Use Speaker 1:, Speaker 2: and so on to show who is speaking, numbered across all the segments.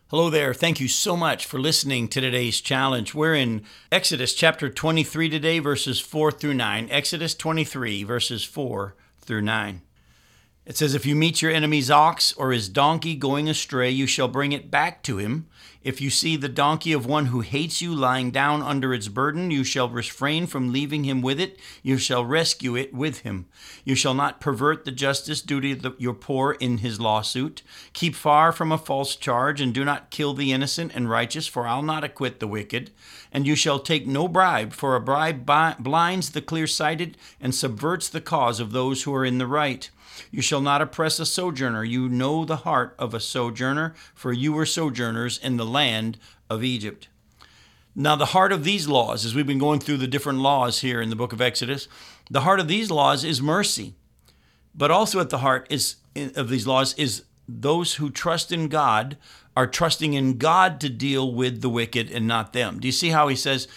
Speaker 1: Hello there. Thank you so much for listening to today's challenge. We're in Exodus chapter 23 today, verses 4 through 9. Exodus 23, verses 4 through 9. It says, "If you meet your enemy's ox or his donkey going astray, you shall bring it back to him. If you see the donkey of one who hates you lying down under its burden, you shall refrain from leaving him with it. You shall rescue it with him. You shall not pervert the justice due to your poor in his lawsuit. Keep far from a false charge, and do not kill the innocent and righteous, for I'll not acquit the wicked. And you shall take no bribe, for a bribe blinds the clear-sighted and subverts the cause of those who are in the right. You shall not oppress a sojourner. You know the heart of a sojourner, for you were sojourners in the land of Egypt." Now, the heart of these laws, as we've been going through the different laws here in the book of Exodus, the heart of these laws is mercy. But also at the heart of these laws is those who trust in God are trusting in God to deal with the wicked and not them. Do you see how he says,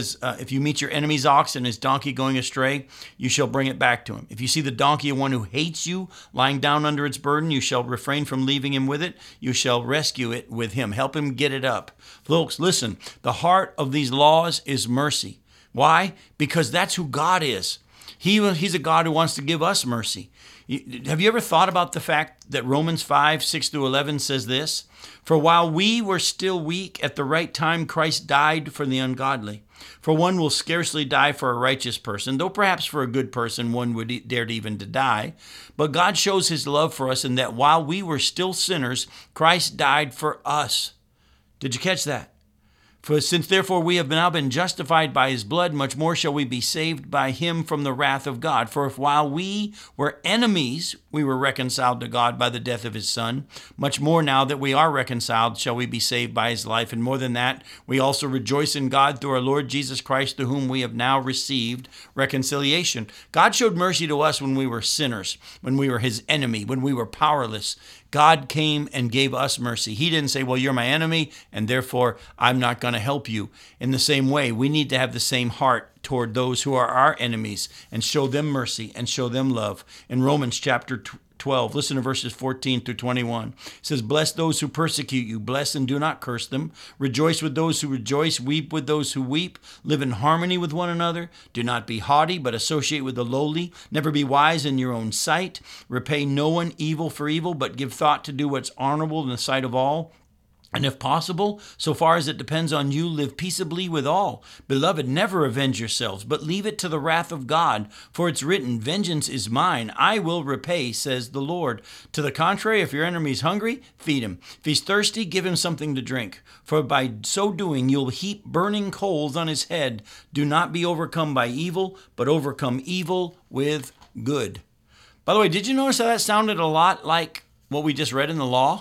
Speaker 1: if you meet your enemy's ox and his donkey going astray, you shall bring it back to him. If you see the donkey of one who hates you lying down under its burden, you shall refrain from leaving him with it. You shall rescue it with him. Help him get it up. Folks, listen, the heart of these laws is mercy. Why? Because that's who God is. He's a God who wants to give us mercy. Have you ever thought about the fact that Romans 5, 6 through 11 says this? "For while we were still weak, at the right time Christ died for the ungodly. For one will scarcely die for a righteous person, though perhaps for a good person one would dare even to die. But God shows his love for us in that while we were still sinners, Christ died for us." Did you catch that? "For since therefore we have now been justified by his blood, much more shall we be saved by him from the wrath of God. For if while we were enemies, we were reconciled to God by the death of his Son, much more now that we are reconciled shall we be saved by his life. And more than that, we also rejoice in God through our Lord Jesus Christ, through whom we have now received reconciliation." God showed mercy to us when we were sinners, when we were his enemy, when we were powerless. God came and gave us mercy. He didn't say, well, you're my enemy, and therefore I'm not going to help you. In the same way, we need to have the same heart toward those who are our enemies and show them mercy and show them love. In Romans chapter 12, listen to verses 14 through 21. It says, "Bless those who persecute you. Bless and do not curse them. Rejoice with those who rejoice. Weep with those who weep. Live in harmony with one another. Do not be haughty, but associate with the lowly. Never be wise in your own sight. Repay no one evil for evil, but give thought to do what's honorable in the sight of all. And if possible, so far as it depends on you, live peaceably with all. Beloved, never avenge yourselves, but leave it to the wrath of God. For it's written, 'Vengeance is mine, I will repay, says the Lord.' To the contrary, if your enemy is hungry, feed him. If he's thirsty, give him something to drink. For by so doing, you'll heap burning coals on his head. Do not be overcome by evil, but overcome evil with good." By the way, did you notice how that sounded a lot like what we just read in the law?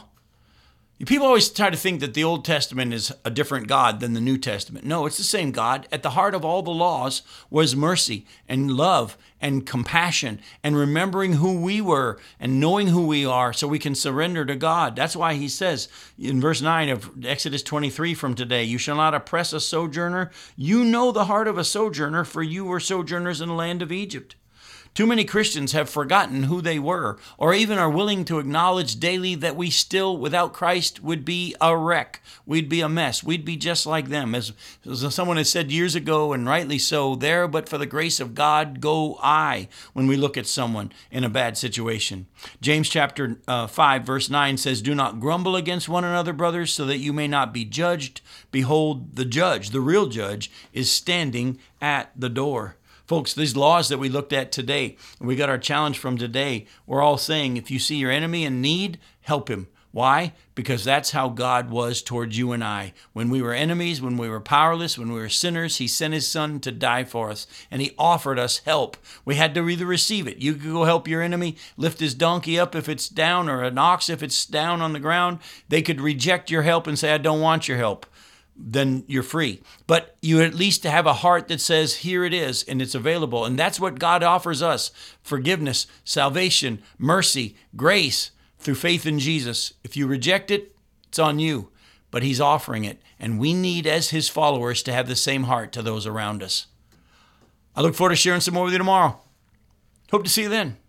Speaker 1: People always try to think that the Old Testament is a different God than the New Testament. No, it's the same God. At the heart of all the laws was mercy and love and compassion and remembering who we were and knowing who we are so we can surrender to God. That's why he says in verse 9 of Exodus 23 from today, "You shall not oppress a sojourner. You know the heart of a sojourner, for you were sojourners in the land of Egypt." Too many Christians have forgotten who they were, or even are willing to acknowledge daily that we still, without Christ, would be a wreck. We'd be a mess. We'd be just like them. As someone has said years ago, and rightly so, "There, but for the grace of God, go I," when we look at someone in a bad situation. James chapter 5, verse 9 says, "Do not grumble against one another, brothers, so that you may not be judged. Behold, the judge, the real judge, is standing at the door." Folks, these laws that we looked at today, and we got our challenge from today, we're all saying if you see your enemy in need, help him. Why? Because that's how God was towards you and I. When we were enemies, when we were powerless, when we were sinners, he sent his Son to die for us, and he offered us help. We had to either receive it. You could go help your enemy, lift his donkey up if it's down, or an ox if it's down on the ground. They could reject your help and say, "I don't want your help." Then you're free. But you at least have a heart that says, here it is, and it's available. And that's what God offers us: forgiveness, salvation, mercy, grace through faith in Jesus. If you reject it, it's on you. But he's offering it. And we need, as his followers, to have the same heart to those around us. I look forward to sharing some more with you tomorrow. Hope to see you then.